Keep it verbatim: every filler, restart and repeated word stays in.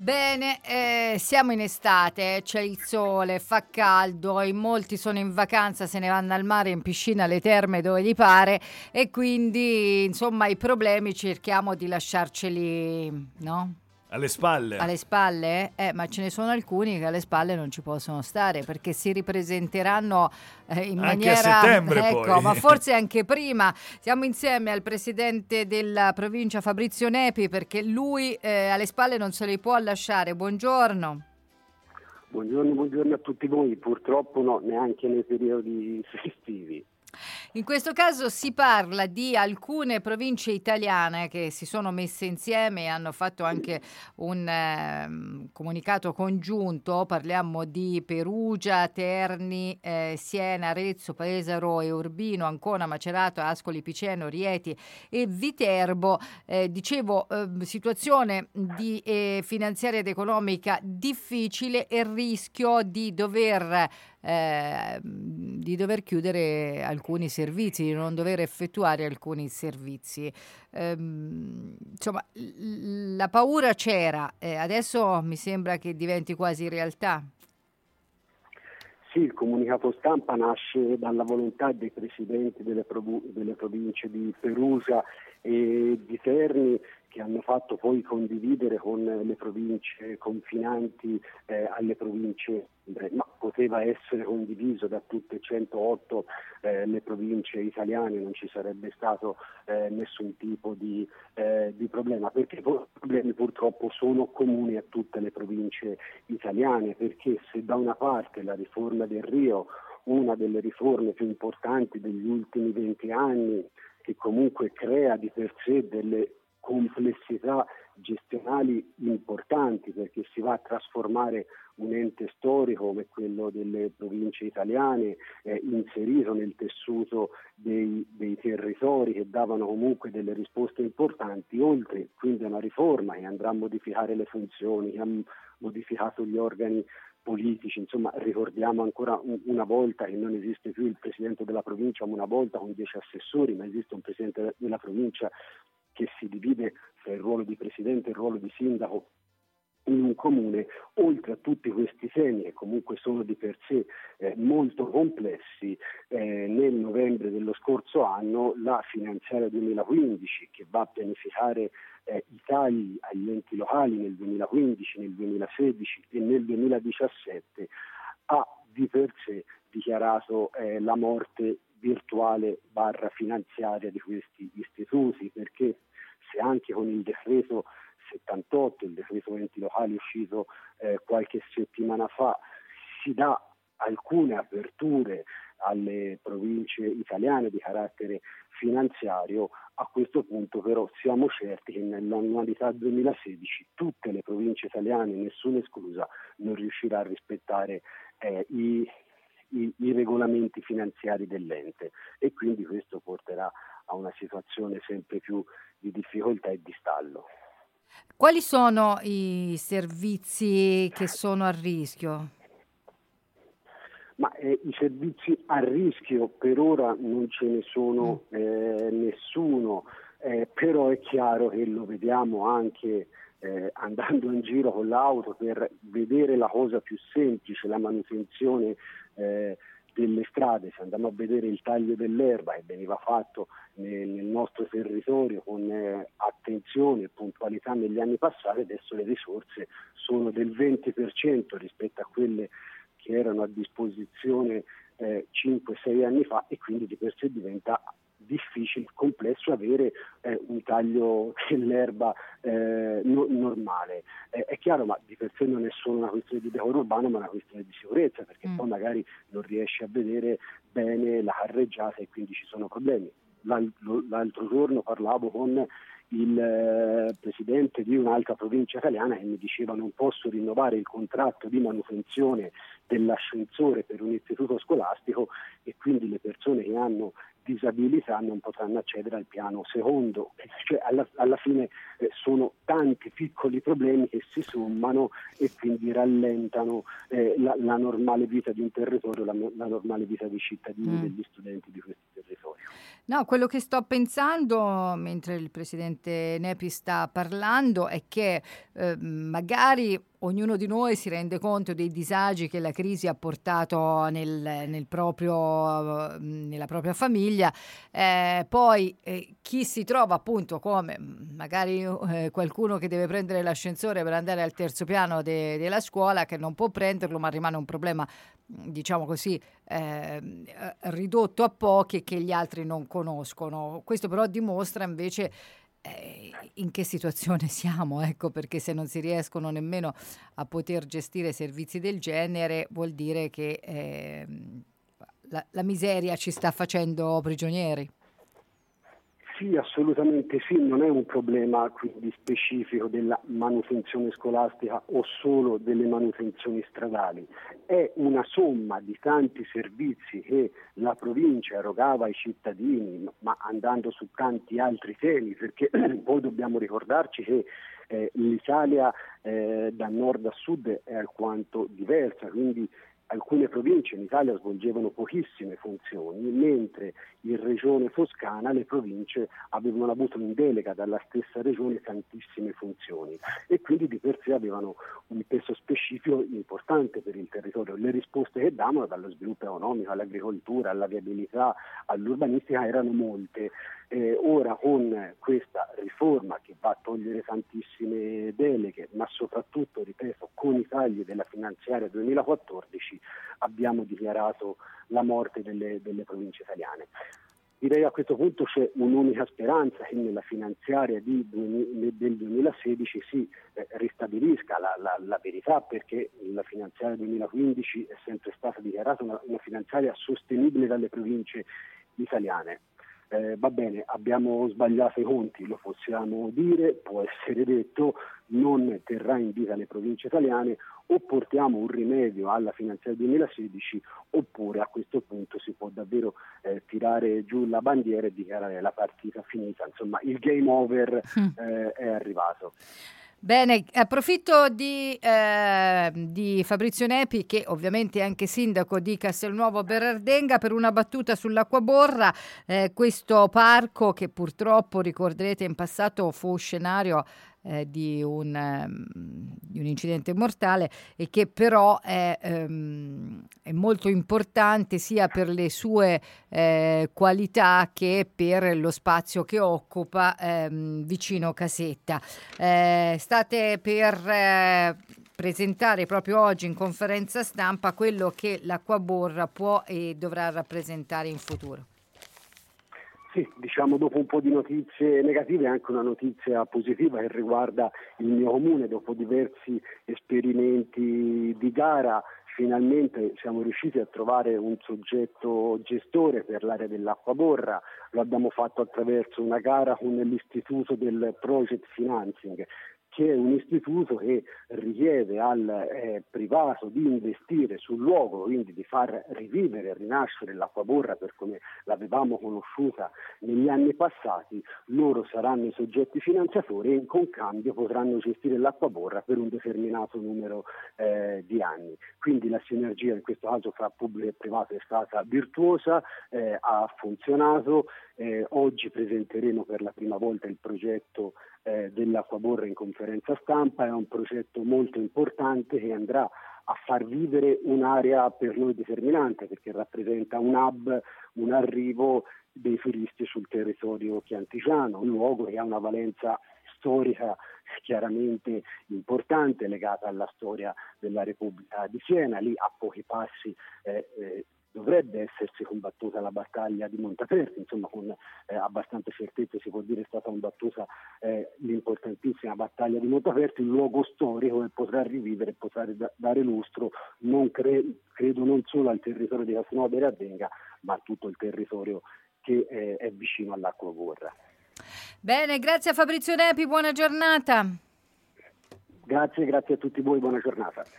Bene, eh, siamo in estate, c'è il sole, fa caldo, in molti sono in vacanza, se ne vanno al mare, in piscina, alle terme, dove gli pare, e quindi insomma i problemi cerchiamo di lasciarceli, no? Alle spalle. Alle spalle? Eh, ma ce ne sono alcuni che alle spalle non ci possono stare perché si ripresenteranno eh, in Anche maniera... a settembre, ecco, poi. ma forse anche prima. Siamo insieme al presidente della provincia Fabrizio Nepi perché lui eh, alle spalle non se li può lasciare. Buongiorno. Buongiorno, buongiorno a tutti voi. Purtroppo no, neanche nei periodi festivi. In questo caso si parla di alcune province italiane che si sono messe insieme e hanno fatto anche un eh, comunicato congiunto. Parliamo di Perugia, Terni, eh, Siena, Arezzo, Pesaro e Urbino, Ancona, Macerato, Ascoli Piceno, Rieti e Viterbo. Eh, dicevo, eh, situazione di eh, finanziaria ed economica difficile e rischio di dover Eh, di dover chiudere alcuni servizi, di non dover effettuare alcuni servizi. Ehm, insomma, l- la paura c'era, eh, adesso mi sembra che diventi quasi realtà. Sì, il comunicato stampa nasce dalla volontà dei presidenti delle, provu- delle province di Perugia e di Terni, che hanno fatto poi condividere con le province confinanti eh, alle province, eh, ma poteva essere condiviso da tutte e centootto eh, le province italiane, non ci sarebbe stato eh, nessun tipo di, eh, di problema, perché i problemi purtroppo sono comuni a tutte le province italiane, perché se da una parte la riforma del Rio, una delle riforme più importanti degli ultimi venti anni, che comunque crea di per sé delle complessità gestionali importanti, perché si va a trasformare un ente storico come quello delle province italiane eh, inserito nel tessuto dei, dei territori che davano comunque delle risposte importanti, oltre quindi a una riforma che andrà a modificare le funzioni, che ha modificato gli organi politici. Insomma, ricordiamo ancora un, una volta che non esiste più il presidente della provincia, una volta con dieci assessori, ma esiste un presidente della provincia che si divide tra il ruolo di presidente e il ruolo di sindaco in un comune. Oltre a tutti questi temi che comunque sono di per sé eh, molto complessi, eh, nel novembre dello scorso anno la finanziaria duemilaquindici, che va a pianificare eh, i tagli agli enti locali nel duemilaquindici, nel duemilasedici e nel duemiladiciassette, ha di per sé dichiarato eh, la morte virtuale barra finanziaria di questi istituti, perché se anche con il decreto settantotto, il decreto enti locali uscito eh, qualche settimana fa, si dà alcune aperture alle province italiane di carattere finanziario, a questo punto però siamo certi che nell'annualità duemilasedici tutte le province italiane, nessuna esclusa, non riuscirà a rispettare eh, i I, i regolamenti finanziari dell'ente, e quindi questo porterà a una situazione sempre più di difficoltà e di stallo. Quali sono i servizi che sono a rischio? Ma eh, i servizi a rischio per ora non ce ne sono eh, nessuno, eh, però è chiaro che lo vediamo anche eh, andando in giro con l'auto, per vedere la cosa più semplice, la manutenzione eh, delle strade. Se andiamo a vedere il taglio dell'erba che veniva fatto nel, nel nostro territorio con eh, attenzione e puntualità negli anni passati, adesso le risorse sono del venti per cento rispetto a quelle che erano a disposizione eh, cinque sei anni fa, e quindi di per sé diventa difficile, complesso avere eh, un taglio dell'erba eh, no, normale. Eh, è chiaro, ma di per sé non è solo una questione di decoro urbano, ma una questione di sicurezza, perché mm. poi magari non riesci a vedere bene la carreggiata e quindi ci sono problemi. L'altro, l'altro giorno parlavo con il eh, presidente di un'altra provincia italiana che mi diceva: non posso rinnovare il contratto di manutenzione dell'ascensore per un istituto scolastico, e quindi le persone che hanno disabilità non potranno accedere al piano secondo. Cioè, alla, alla fine eh, sono tanti piccoli problemi che si sommano e quindi rallentano eh, la, la normale vita di un territorio, la, la normale vita dei cittadini, mm. degli studenti di questo territorio. No, quello che sto pensando mentre il presidente Nepi sta parlando è che eh, magari ognuno di noi si rende conto dei disagi che la crisi ha portato nel, nel proprio, nella propria famiglia, eh, poi eh, chi si trova appunto come magari eh, qualcuno che deve prendere l'ascensore per andare al terzo piano de, della scuola, che non può prenderlo, ma rimane un problema, diciamo così, eh, ridotto a pochi e che gli altri non conoscono. Questo però dimostra invece Eh, in che situazione siamo, ecco, perché se non si riescono nemmeno a poter gestire servizi del genere vuol dire che eh, la, la miseria ci sta facendo prigionieri. Sì, assolutamente sì, non è un problema quindi specifico della manutenzione scolastica o solo delle manutenzioni stradali, è una somma di tanti servizi che la provincia erogava ai cittadini, ma andando su tanti altri temi, perché poi dobbiamo ricordarci che eh, l'Italia eh, da nord a sud è alquanto diversa, quindi alcune province in Italia svolgevano pochissime funzioni, mentre in regione Toscana le province avevano avuto in delega dalla stessa regione tantissime funzioni e quindi di per sé avevano un peso specifico importante per il territorio. Le risposte che davano, dallo sviluppo economico all'agricoltura, alla viabilità, all'urbanistica, erano molte. Eh, ora con questa riforma che va a togliere tantissime deleghe, ma soprattutto, ripeto, con i tagli della finanziaria duemilaquattordici abbiamo dichiarato la morte delle, delle province italiane. Direi a questo punto c'è un'unica speranza che nella finanziaria di, del duemilasedici si eh, ristabilisca la, la, la verità, perché la finanziaria duemilaquindici è sempre stata dichiarata una, una finanziaria sostenibile dalle province italiane. Eh, va bene, abbiamo sbagliato i conti, lo possiamo dire, può essere detto, non terrà in vita le province italiane, o portiamo un rimedio alla finanziaria duemilasedici oppure a questo punto si può davvero eh, tirare giù la bandiera e dichiarare la partita finita, insomma il game over eh, è arrivato. Bene, approfitto di, eh, di Fabrizio Nepi, che ovviamente è anche sindaco di Castelnuovo Berardenga, per una battuta sull'Acquaborra, eh, questo parco che purtroppo ricorderete in passato fu scenario eh, di, un, um, di un incidente mortale e che però è, um, è molto importante sia per le sue eh, qualità che per lo spazio che occupa ehm, vicino Casetta. Eh, state per eh, presentare proprio oggi in conferenza stampa quello che l'Acquaborra può e dovrà rappresentare in futuro. Sì, diciamo dopo un po' di notizie negative anche una notizia positiva che riguarda il mio comune. Dopo diversi esperimenti di gara finalmente siamo riusciti a trovare un soggetto gestore per l'area dell'Acquaborra. Lo abbiamo fatto attraverso una gara con l'Istituto del Project Financing, che è un istituto che richiede al eh, privato di investire sul luogo, quindi di far rivivere e rinascere l'Acquaborra per come l'avevamo conosciuta negli anni passati. Loro saranno i soggetti finanziatori e in concambio potranno gestire l'Acquaborra per un determinato numero eh, di anni. Quindi la sinergia in questo caso fra pubblico e privato è stata virtuosa, eh, ha funzionato. Eh, oggi presenteremo per la prima volta il progetto eh, dell'Acquaborra in conferenza stampa. È un progetto molto importante che andrà a far vivere un'area per noi determinante, perché rappresenta un hub, un arrivo dei turisti sul territorio chianticiano, un luogo che ha una valenza storica chiaramente importante legata alla storia della Repubblica di Siena. Lì a pochi passi eh, eh, dovrebbe essersi combattuta la battaglia di Montaperti, insomma con eh, abbastanza certezza si può dire è stata combattuta eh, l'importantissima battaglia di Montaperti, un luogo storico che potrà rivivere e potrà da- dare lustro non cre- credo non solo al territorio di Castelnuovo Berardenga ma a tutto il territorio che eh, è vicino all'Acquaborra. Bene, grazie a Fabrizio Nepi, buona giornata. Grazie, grazie a tutti voi, buona giornata.